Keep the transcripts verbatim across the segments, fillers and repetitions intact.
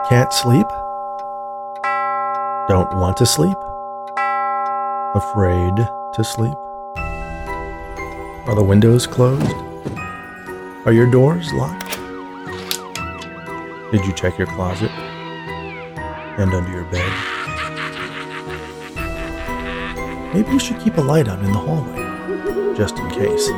Can't sleep? Don't want to sleep? Afraid to sleep? Are the windows closed? Are your doors locked? Did you check your closet and under your bed? Maybe you should keep a light on in the hallway, just in case.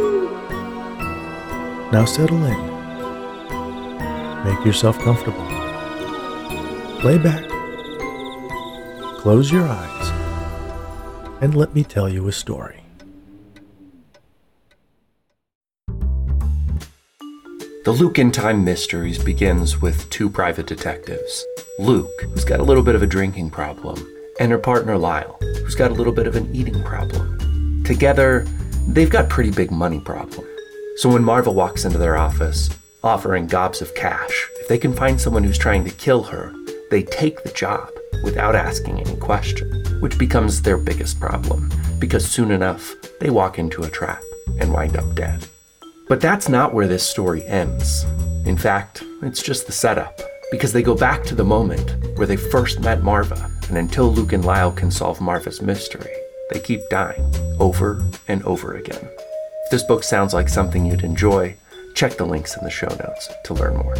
Now settle in. Make yourself comfortable. Lay back. Close your eyes. And let me tell you a story. The Luke in Time Mysteries begins with two private detectives. Luke, who's got a little bit of a drinking problem, and her partner Lyle, who's got a little bit of an eating problem. Together, they've got pretty big money problem. So when Marva walks into their office, offering gobs of cash, if they can find someone who's trying to kill her, they take the job without asking any question, which becomes their biggest problem, because soon enough, they walk into a trap and wind up dead. But that's not where this story ends. In fact, it's just the setup, because they go back to the moment where they first met Marva, and until Luke and Lyle can solve Marva's mystery, they keep dying over and over again. If this book sounds like something you'd enjoy, check the links in the show notes to learn more.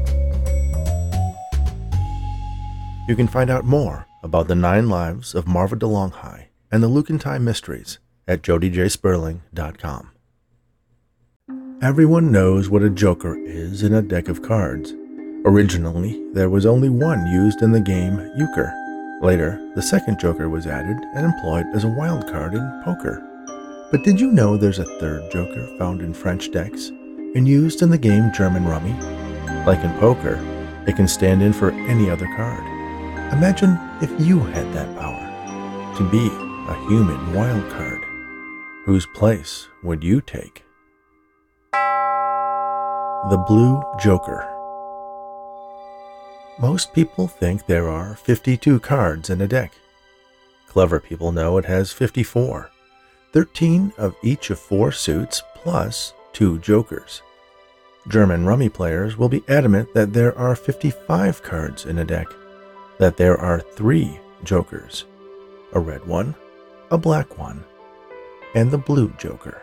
You can find out more about the nine lives of Marva DeLonghi and the Luke in Time Mysteries at jody j sperling dot com. Everyone knows what a joker is in a deck of cards. Originally, there was only one used in the game euchre. Later, the second joker was added and employed as a wild card in poker. But did you know there's a third joker found in French decks and used in the game German Rummy? Like in poker, it can stand in for any other card. Imagine if you had that power, to be a human wild card. Whose place would you take? The Blue Joker. Most people think there are fifty-two cards in a deck. Clever people know it has fifty-four, thirteen of each of four suits plus two jokers. German Rummy players will be adamant that there are fifty-five cards in a deck, that there are three jokers, a red one, a black one, and the blue joker.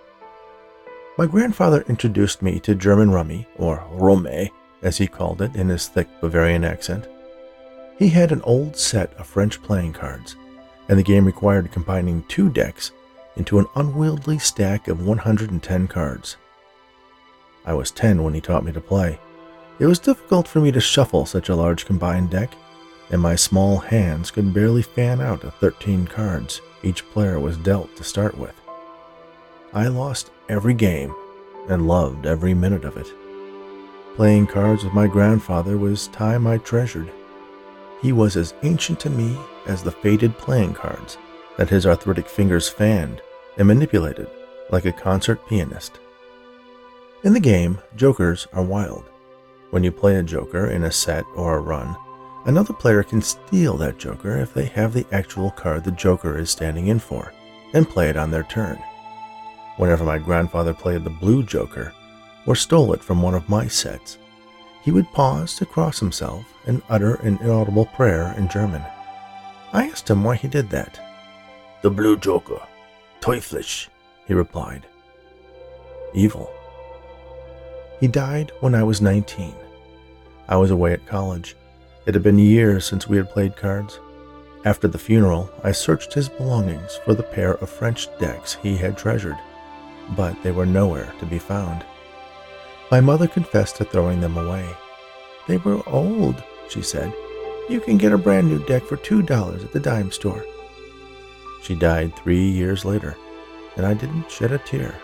My grandfather introduced me to German Rummy, or Romme, as he called it in his thick Bavarian accent. He had an old set of French playing cards, and the game required combining two decks into an unwieldy stack of one hundred ten cards. I was ten when he taught me to play. It was difficult for me to shuffle such a large combined deck, and my small hands could barely fan out the thirteen cards each player was dealt to start with. I lost every game and loved every minute of it. Playing cards with my grandfather was time I treasured. He was as ancient to me as the faded playing cards that his arthritic fingers fanned and manipulated like a concert pianist. In the game, jokers are wild. When you play a joker in a set or a run, another player can steal that joker if they have the actual card the joker is standing in for, and play it on their turn. Whenever my grandfather played the blue joker, or stole it from one of my sets, he would pause to cross himself and utter an inaudible prayer in German. I asked him why he did that. "The blue joker, teuflisch," he replied. Evil. He died when I was nineteen. I was away at college. It had been years since we had played cards. After the funeral, I searched his belongings for the pair of French decks he had treasured, but they were nowhere to be found. My mother confessed to throwing them away. "They were old," she said. "You can get a brand new deck for two dollars at the dime store." She died three years later, and I didn't shed a tear.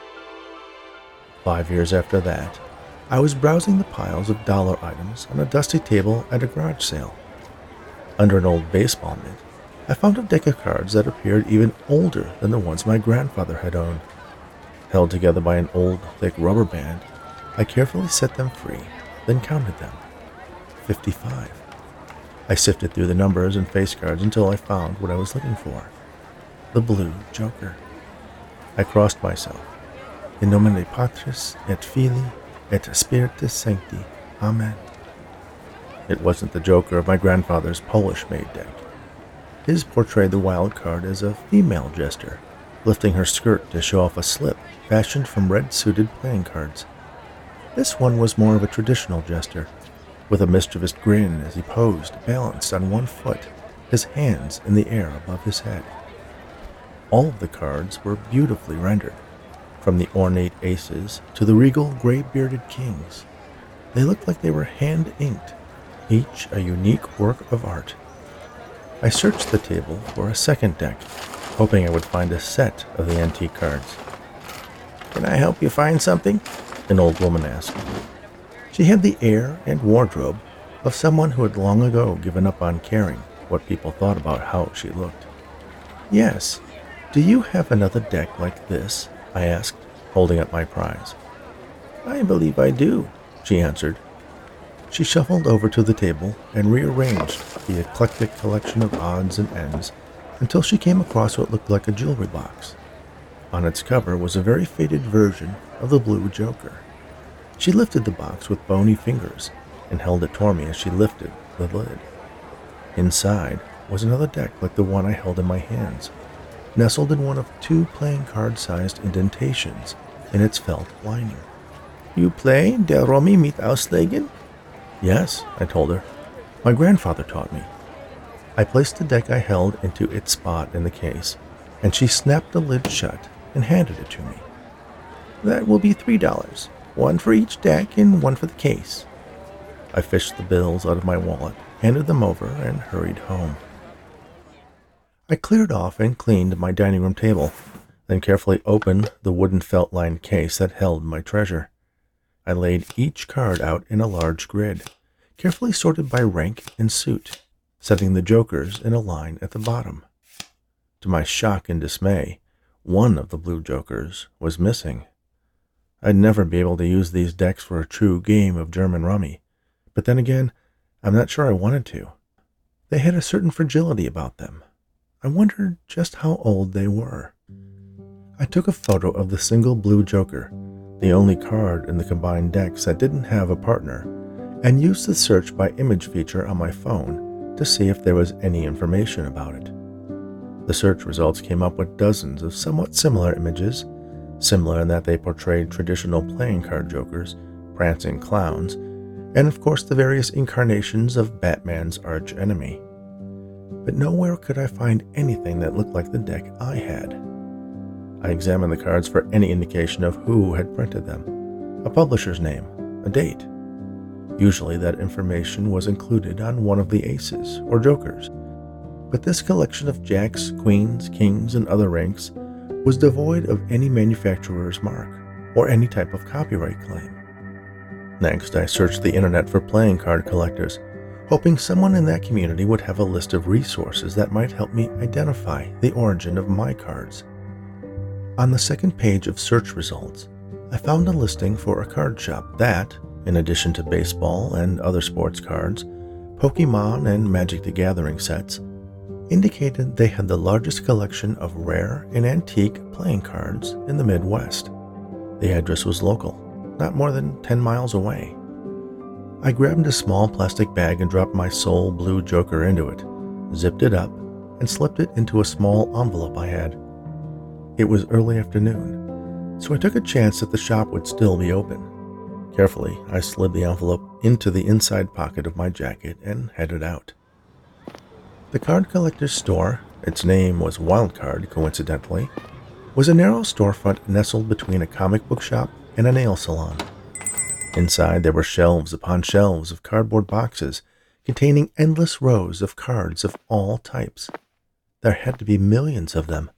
Five years after that, I was browsing the piles of dollar items on a dusty table at a garage sale. Under an old baseball mitt, I found a deck of cards that appeared even older than the ones my grandfather had owned. Held together by an old, thick rubber band, I carefully set them free, then counted them. Fifty-five. I sifted through the numbers and face cards until I found what I was looking for. The blue joker. I crossed myself. In nomine Patris et Filii et Spiritus Sancti. Amen. It wasn't the joker of my grandfather's Polish-made deck. His portrayed the wild card as a female jester, lifting her skirt to show off a slip fashioned from red-suited playing cards. This one was more of a traditional jester, with a mischievous grin as he posed, balanced on one foot, his hands in the air above his head. All of the cards were beautifully rendered, from the ornate aces to the regal gray-bearded kings. They looked like they were hand-inked, each a unique work of art. I searched the table for a second deck, hoping I would find a set of the antique cards. "Can I help you find something?" an old woman asked. She had the air and wardrobe of someone who had long ago given up on caring what people thought about how she looked. "Yes. Do you have another deck like this?" I asked, holding up my prize. "I believe I do," she answered. She shuffled over to the table and rearranged the eclectic collection of odds and ends until she came across what looked like a jewelry box. On its cover was a very faded version of the Blue Joker. She lifted the box with bony fingers and held it toward me as she lifted the lid. Inside was another deck like the one I held in my hands, nestled in one of two playing card-sized indentations in its felt lining. "You play Der Romy mit Auslegen?" "Yes," I told her. "My grandfather taught me." I placed the deck I held into its spot in the case, and she snapped the lid shut and handed it to me. "That will be three dollars, one for each deck and one for the case." I fished the bills out of my wallet, handed them over, and hurried home. I cleared off and cleaned my dining room table, then carefully opened the wooden felt-lined case that held my treasure. I laid each card out in a large grid, carefully sorted by rank and suit, setting the jokers in a line at the bottom. To my shock and dismay, one of the blue jokers was missing. I'd never be able to use these decks for a true game of German rummy, but then again, I'm not sure I wanted to. They had a certain fragility about them. I wondered just how old they were. I took a photo of the single blue joker, the only card in the combined decks that didn't have a partner, and used the search by image feature on my phone to see if there was any information about it. The search results came up with dozens of somewhat similar images, similar in that they portrayed traditional playing card jokers, prancing clowns, and of course the various incarnations of Batman's arch-enemy. But nowhere could I find anything that looked like the deck I had. I examined the cards for any indication of who had printed them, a publisher's name, a date. Usually that information was included on one of the aces or jokers, but this collection of jacks, queens, kings, and other ranks was devoid of any manufacturer's mark or any type of copyright claim. Next, I searched the internet for playing card collectors, hoping someone in that community would have a list of resources that might help me identify the origin of my cards. On the second page of search results, I found a listing for a card shop that, in addition to baseball and other sports cards, Pokemon and Magic the Gathering sets, indicated they had the largest collection of rare and antique playing cards in the Midwest. The address was local, not more than ten miles away. I grabbed a small plastic bag and dropped my sole blue joker into it, zipped it up, and slipped it into a small envelope I had. It was early afternoon, so I took a chance that the shop would still be open. Carefully, I slid the envelope into the inside pocket of my jacket and headed out. The card collector's store, its name was Wildcard coincidentally, was a narrow storefront nestled between a comic book shop and a nail salon. Inside there were shelves upon shelves of cardboard boxes containing endless rows of cards of all types. There had to be millions of them.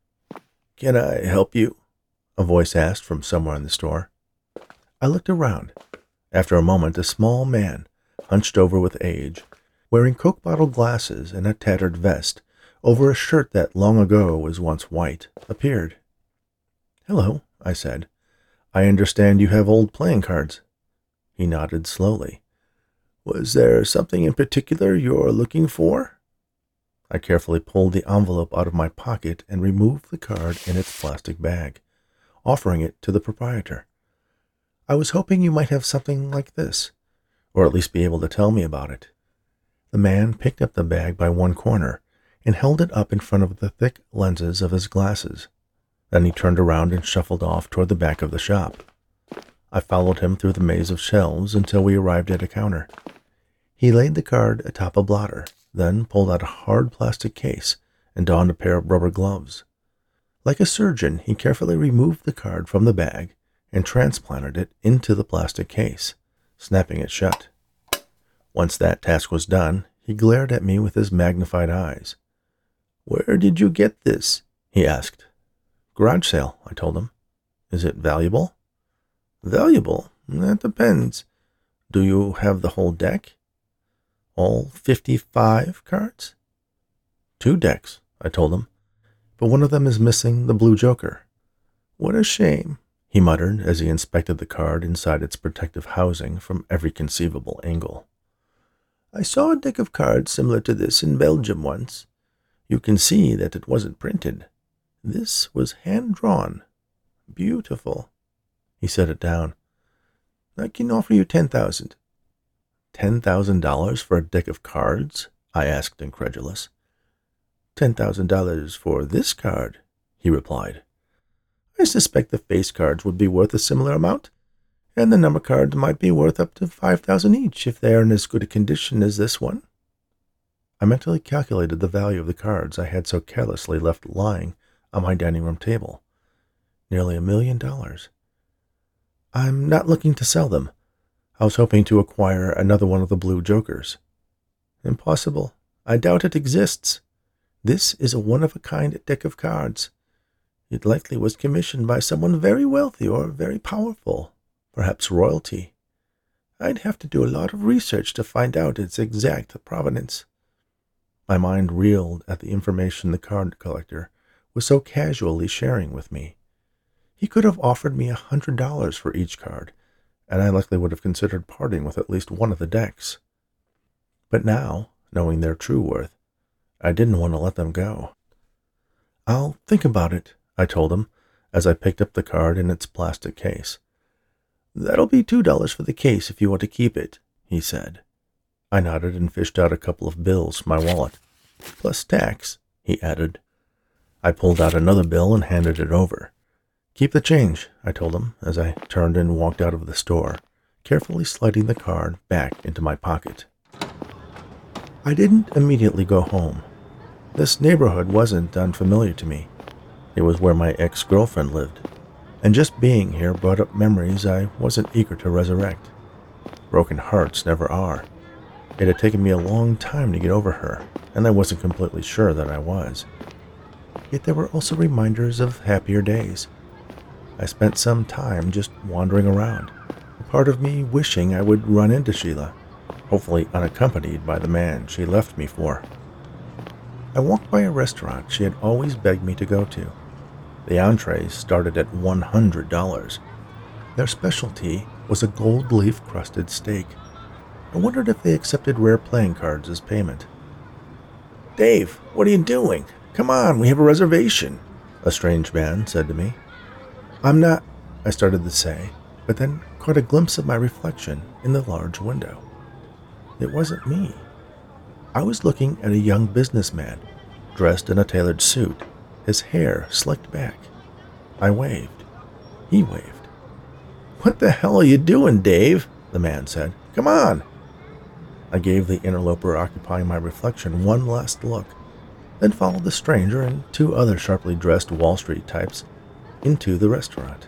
"Can I help you?" a voice asked from somewhere in the store. I looked around. After a moment, a small man, hunched over with age, wearing Coke bottle glasses and a tattered vest over a shirt that long ago was once white, appeared. "Hello," I said. "I understand you have old playing cards." He nodded slowly. "Was there something in particular you're looking for?" I carefully pulled the envelope out of my pocket and removed the card in its plastic bag, offering it to the proprietor. "I was hoping you might have something like this. or at least be able to tell me about it. The man picked up the bag by one corner and held it up in front of the thick lenses of his glasses. Then he turned around and shuffled off toward the back of the shop. I followed him through the maze of shelves until we arrived at a counter. He laid the card atop a blotter, then pulled out a hard plastic case and donned a pair of rubber gloves. Like a surgeon, he carefully removed the card from the bag and transplanted it into the plastic case, snapping it shut. Once that task was done, he glared at me with his magnified eyes. "Where did you get this?" he asked. "Garage sale," I told him. "Is it valuable?" "Valuable? That depends. Do you have the whole deck?" "All fifty-five cards?" "Two decks," I told him, "but one of them is missing the blue joker." "What a shame," he muttered as he inspected the card inside its protective housing from every conceivable angle. "I saw a deck of cards similar to this in Belgium once. You can see that it wasn't printed. This was hand-drawn. Beautiful." He set it down. "I can offer you ten thousand." Ten thousand dollars for a deck of cards?" I asked, incredulous. Ten thousand dollars for this card," he replied. "I suspect the face cards would be worth a similar amount, and the number cards might be worth up to five thousand each if they are in as good a condition as this one." I mentally calculated the value of the cards I had so carelessly left lying on my dining room table. Nearly a million dollars. "I'm not looking to sell them. I was hoping to acquire another one of the blue jokers." "Impossible. I doubt it exists. This is a one-of-a-kind deck of cards. It likely was commissioned by someone very wealthy or very powerful, perhaps royalty. I'd have to do a lot of research to find out its exact provenance." My mind reeled at the information the card collector was so casually sharing with me. He could have offered me a hundred dollars for each card, and I likely would have considered parting with at least one of the decks. But now, knowing their true worth, I didn't want to let them go. "I'll think about it," I told him, as I picked up the card in its plastic case. "That'll be two dollars for the case if you want to keep it," he said. I nodded and fished out a couple of bills from my wallet. "Plus tax," he added. I pulled out another bill and handed it over. "Keep the change," I told him as I turned and walked out of the store, carefully sliding the card back into my pocket. I didn't immediately go home. This neighborhood wasn't unfamiliar to me. It was where my ex-girlfriend lived, and just being here brought up memories I wasn't eager to resurrect. Broken hearts never are. It had taken me a long time to get over her, and I wasn't completely sure that I was. Yet there were also reminders of happier days. I spent some time just wandering around, a part of me wishing I would run into Sheila, hopefully unaccompanied by the man she left me for. I walked by a restaurant she had always begged me to go to. The entrees started at one hundred dollars. Their specialty was a gold leaf-crusted steak. I wondered if they accepted rare playing cards as payment. "Dave, what are you doing? Come on, we have a reservation," a strange man said to me. "I'm not," I started to say, but then caught a glimpse of my reflection in the large window. It wasn't me. I was looking at a young businessman, dressed in a tailored suit, his hair slicked back. I waved. He waved. "What the hell are you doing, Dave?" the man said. "Come on." I gave the interloper occupying my reflection one last look, then followed the stranger and two other sharply dressed Wall Street types into the restaurant.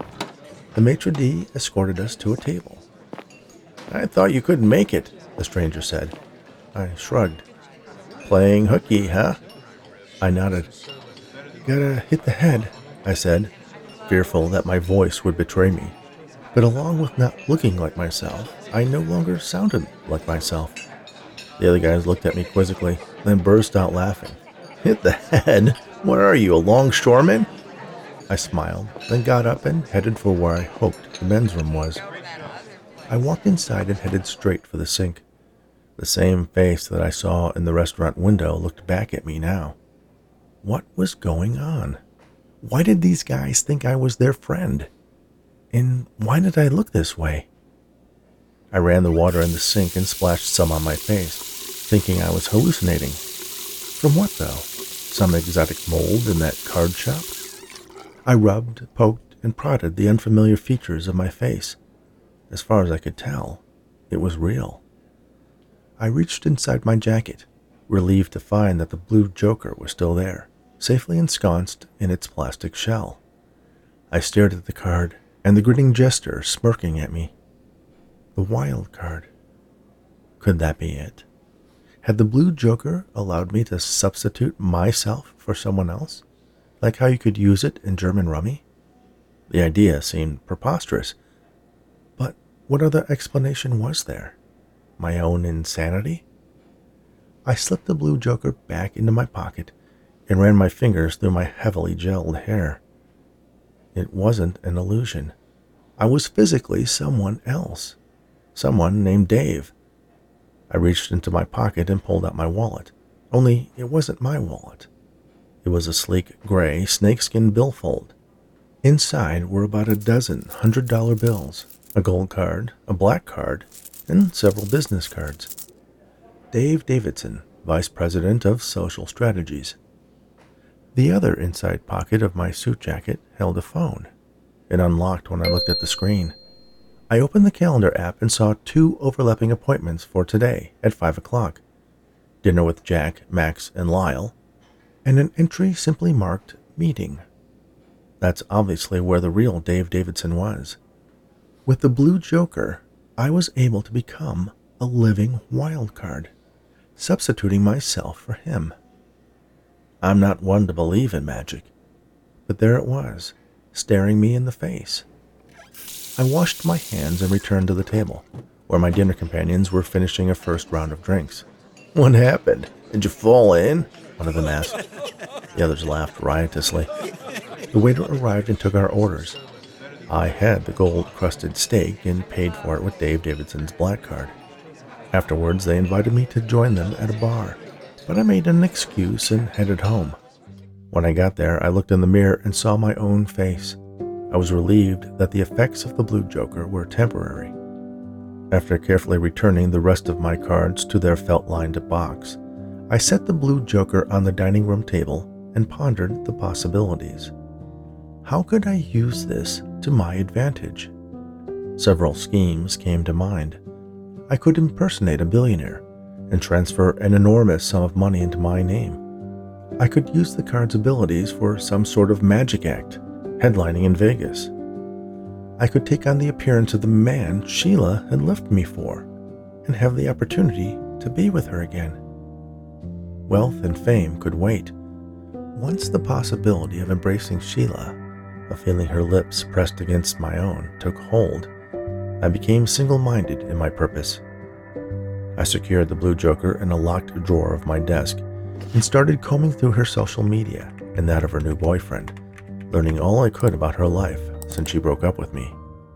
The maitre d' escorted us to a table. "I thought you couldn't make it," the stranger said. I shrugged. "Playing hooky, huh?" I nodded. "Gotta hit the head," I said, fearful that my voice would betray me. But along with not looking like myself, I no longer sounded like myself. The other guys looked at me quizzically, then burst out laughing. "Hit the head? What are you, a longshoreman?" I smiled, then got up and headed for where I hoped the men's room was. I walked inside and headed straight for the sink. The same face that I saw in the restaurant window looked back at me now. What was going on? Why did these guys think I was their friend? And why did I look this way? I ran the water in the sink and splashed some on my face, thinking I was hallucinating. From what, though? Some exotic mold in that card shop? I rubbed, poked, and prodded the unfamiliar features of my face. As far as I could tell, it was real. I reached inside my jacket, relieved to find that the blue joker was still there, safely ensconced in its plastic shell. I stared at the card and the grinning jester smirking at me. The wild card. Could that be it? Had the blue joker allowed me to substitute myself for someone else, like how you could use it in German rummy? The idea seemed preposterous, but what other explanation was there? My own insanity? I slipped the blue joker back into my pocket and ran my fingers through my heavily gelled hair. It wasn't an illusion. I was physically someone else. Someone named Dave. I reached into my pocket and pulled out my wallet. Only it wasn't my wallet. It was a sleek gray snakeskin billfold. Inside were about a dozen hundred-dollar bills, a gold card, a black card, and several business cards. Dave Davidson, Vice President of Social Strategies. The other inside pocket of my suit jacket held a phone. It unlocked when I looked at the screen. I opened the calendar app and saw two overlapping appointments for today at five o'clock. Dinner with Jack, Max, and Lyle, and an entry simply marked meeting. That's obviously where the real Dave Davidson was. With the blue joker, I was able to become a living wild card, substituting myself for him. I'm not one to believe in magic, but there it was, staring me in the face. I washed my hands and returned to the table, where my dinner companions were finishing a first round of drinks. "What happened? Did you fall in?" one of them asked. The others laughed riotously. The waiter arrived and took our orders. I had the gold-crusted steak and paid for it with Dave Davidson's black card. Afterwards, they invited me to join them at a bar, but I made an excuse and headed home. When I got there, I looked in the mirror and saw my own face. I was relieved that the effects of the blue joker were temporary. After carefully returning the rest of my cards to their felt-lined box, I set the blue joker on the dining room table and pondered the possibilities. How could I use this to my advantage? Several schemes came to mind. I could impersonate a billionaire and transfer an enormous sum of money into my name. I could use the card's abilities for some sort of magic act, headlining in Vegas. I could take on the appearance of the man Sheila had left me for and have the opportunity to be with her again. Wealth and fame could wait. Once the possibility of embracing Sheila, of feeling her lips pressed against my own, took hold, I became single-minded in my purpose. I secured the blue joker in a locked drawer of my desk and started combing through her social media and that of her new boyfriend, learning all I could about her life since she broke up with me.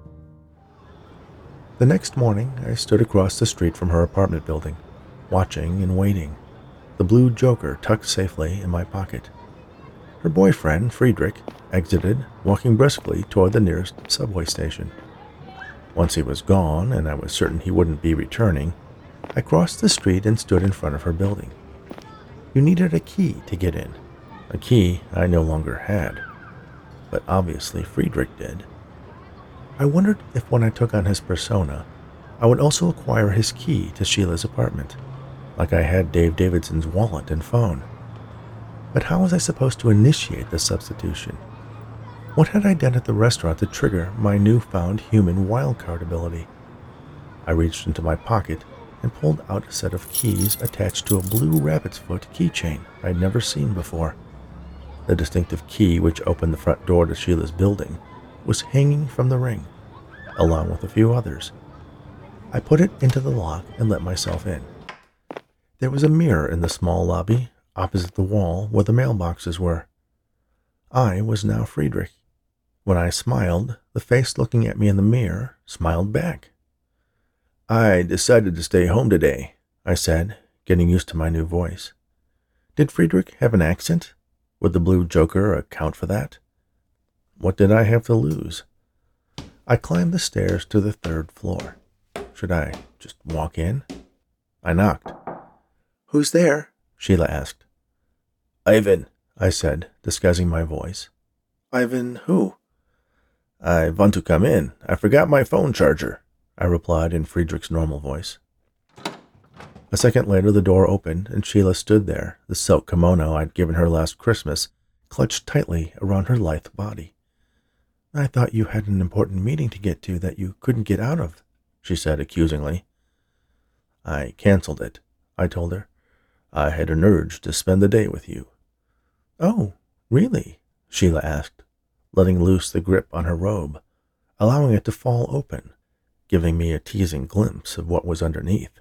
The next morning, I stood across the street from her apartment building, watching and waiting, the blue joker tucked safely in my pocket. Her boyfriend, Friedrich, exited, walking briskly toward the nearest subway station. Once he was gone, and I was certain he wouldn't be returning, I crossed the street and stood in front of her building. You needed a key to get in, a key I no longer had, but obviously Friedrich did. I wondered if when I took on his persona, I would also acquire his key to Sheila's apartment, like I had Dave Davidson's wallet and phone. But how was I supposed to initiate the substitution? What had I done at the restaurant to trigger my newfound human wildcard ability? I reached into my pocket and pulled out a set of keys attached to a blue rabbit's foot keychain I'd never seen before. The distinctive key which opened the front door to Sheila's building was hanging from the ring, along with a few others. I put it into the lock and let myself in. There was a mirror in the small lobby opposite the wall where the mailboxes were. I was now Friedrich. When I smiled, the face looking at me in the mirror smiled back. "I decided to stay home today," I said, getting used to my new voice. Did Friedrich have an accent? Would the blue joker account for that? What did I have to lose? I climbed the stairs to the third floor. Should I just walk in? I knocked. Who's there? Sheila asked. Ivan, I said, disguising my voice. Ivan who? I want to come in. I forgot my phone charger, I replied in Friedrich's normal voice. A second later, the door opened, and Sheila stood there, the silk kimono I'd given her last Christmas clutched tightly around her lithe body. I thought you had an important meeting to get to that you couldn't get out of, she said accusingly. I canceled it, I told her. I had an urge to spend the day with you. Oh, really? Sheila asked, letting loose the grip on her robe, allowing it to fall open, giving me a teasing glimpse of what was underneath.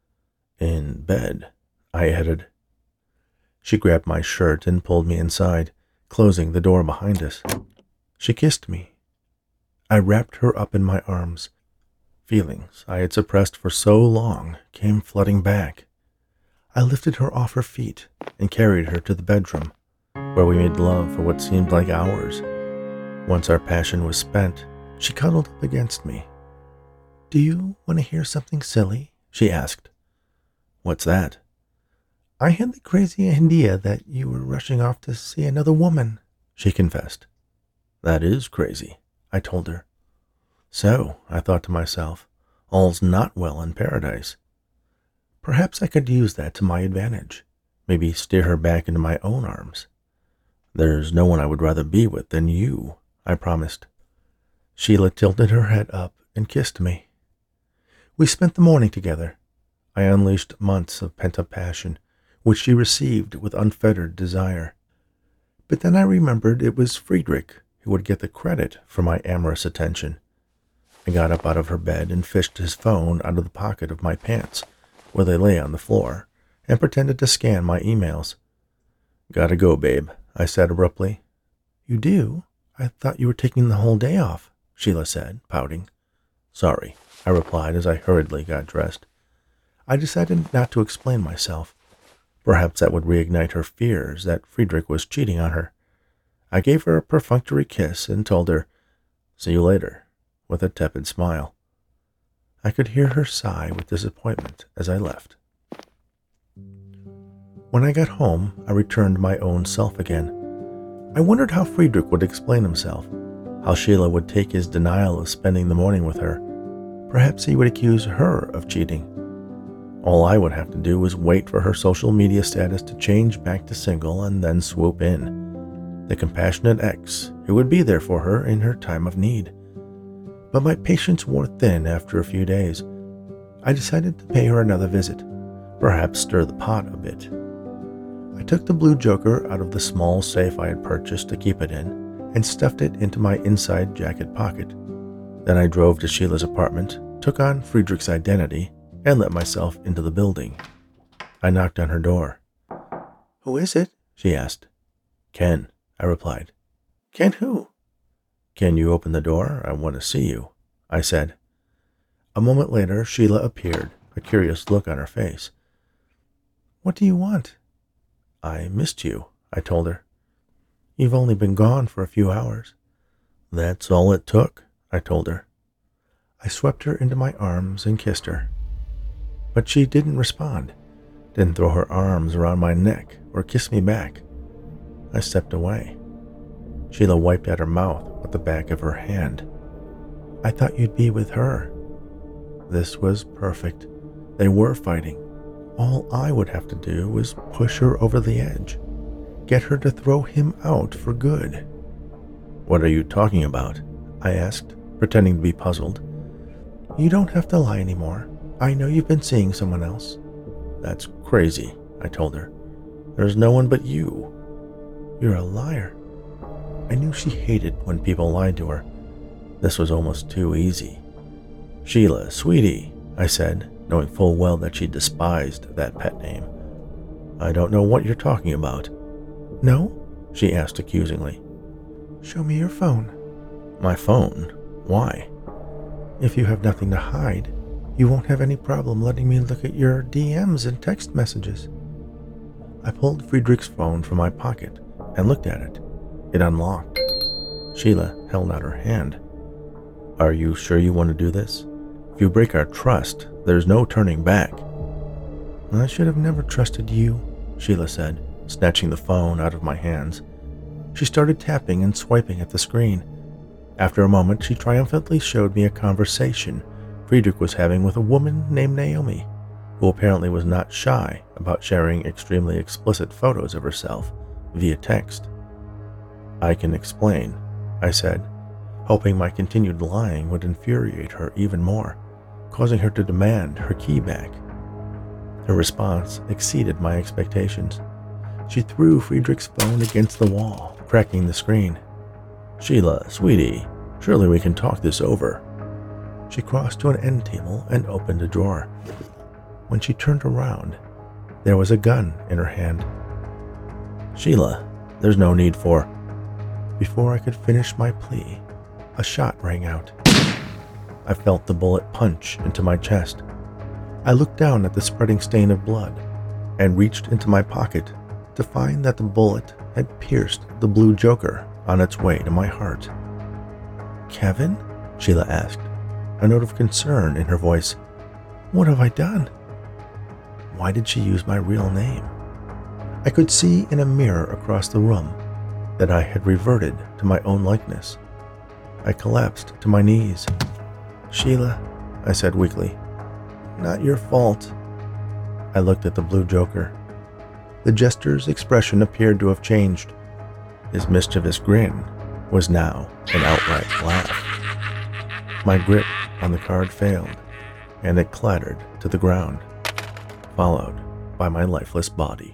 In bed, I added. She grabbed my shirt and pulled me inside, closing the door behind us. She kissed me. I wrapped her up in my arms. Feelings I had suppressed for so long came flooding back. I lifted her off her feet and carried her to the bedroom, where we made love for what seemed like hours. Once our passion was spent, she cuddled up against me. Do you want to hear something silly? She asked. What's that? I had the crazy idea that you were rushing off to see another woman, she confessed. That is crazy, I told her. So, I thought to myself, all's not well in paradise. Perhaps I could use that to my advantage, maybe steer her back into my own arms. There's no one I would rather be with than you, I promised. Sheila tilted her head up and kissed me. We spent the morning together. I unleashed months of pent-up passion, which she received with unfettered desire. But then I remembered it was Friedrich who would get the credit for my amorous attention. I got up out of her bed and fished his phone out of the pocket of my pants, where they lay on the floor, and pretended to scan my emails. Gotta go, babe, I said abruptly. You do? I thought you were taking the whole day off, Sheila said, pouting. Sorry, I replied as I hurriedly got dressed. I decided not to explain myself. Perhaps that would reignite her fears that Friedrich was cheating on her. I gave her a perfunctory kiss and told her, see you later, with a tepid smile. I could hear her sigh with disappointment as I left. When I got home, I returned my own self again. I wondered how Friedrich would explain himself, how Sheila would take his denial of spending the morning with her. Perhaps he would accuse her of cheating. All I would have to do was wait for her social media status to change back to single and then swoop in. The compassionate ex who would be there for her in her time of need. But my patience wore thin after a few days. I decided to pay her another visit, perhaps stir the pot a bit. I took the blue joker out of the small safe I had purchased to keep it in and stuffed it into my inside jacket pocket. Then I drove to Sheila's apartment, took on Friedrich's identity, and let myself into the building. I knocked on her door. Who is it? She asked. Ken, I replied. Ken who? Can you open the door? I want to see you, I said. A moment later, Sheila appeared, a curious look on her face. What do you want? I missed you, I told her. You've only been gone for a few hours. That's all it took, I told her. I swept her into my arms and kissed her. But she didn't respond, didn't throw her arms around my neck or kiss me back. I stepped away. Sheila wiped at her mouth with the back of her hand. I thought you'd be with her. This was perfect. They were fighting. All I would have to do was push her over the edge, get her to throw him out for good. What are you talking about? I asked, pretending to be puzzled. You don't have to lie anymore. I know you've been seeing someone else. That's crazy, I told her. There's no one but you. You're a liar. I knew she hated when people lied to her. This was almost too easy. Sheila, sweetie, I said, knowing full well that she despised that pet name. I don't know what you're talking about. No? She asked accusingly. Show me your phone. My phone? Why? If you have nothing to hide, you won't have any problem letting me look at your D Ms and text messages. I pulled Friedrich's phone from my pocket and looked at it. It unlocked. Sheila held out her hand. Are you sure you want to do this? If you break our trust, there's no turning back." "I should have never trusted you," Sheila said, snatching the phone out of my hands. She started tapping and swiping at the screen. After a moment, she triumphantly showed me a conversation Friedrich was having with a woman named Naomi, who apparently was not shy about sharing extremely explicit photos of herself via text. "I can explain," I said, hoping my continued lying would infuriate her even more, causing her to demand her key back. Her response exceeded my expectations. She threw Friedrich's phone against the wall, cracking the screen. "Sheila, sweetie, surely we can talk this over." She crossed to an end table and opened a drawer. When she turned around, there was a gun in her hand. "Sheila, there's no need for..." Before I could finish my plea, a shot rang out. I felt the bullet punch into my chest. I looked down at the spreading stain of blood and reached into my pocket to find that the bullet had pierced the blue joker on its way to my heart. "Kevin?" Sheila asked, a note of concern in her voice. "What have I done?" Why did she use my real name? I could see in a mirror across the room that I had reverted to my own likeness. I collapsed to my knees. "Sheila," I said weakly, "not your fault." I looked at the blue joker. The jester's expression appeared to have changed. His mischievous grin was now an outright laugh. My grip on the card failed, and it clattered to the ground, followed by my lifeless body.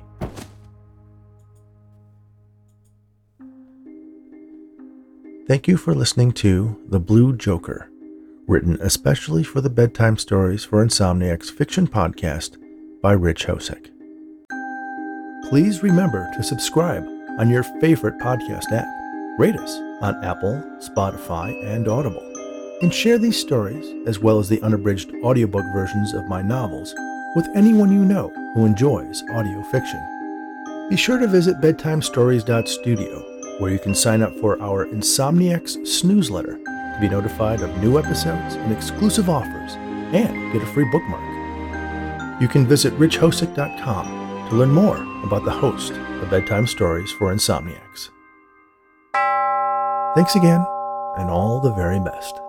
Thank you for listening to The Blue Joker, written especially for the Bedtime Stories for Insomniacs fiction podcast by Rich Hosek. Please remember to subscribe on your favorite podcast app, rate us on Apple, Spotify, and Audible, and share these stories, as well as the unabridged audiobook versions of my novels, with anyone you know who enjoys audio fiction. Be sure to visit bedtime stories dot studio, where you can sign up for our Insomniacs Snoozeletter to be notified of new episodes and exclusive offers, and get a free bookmark. You can visit rich hosek dot com to learn more about the host of Bedtime Stories for Insomniacs. Thanks again, and all the very best.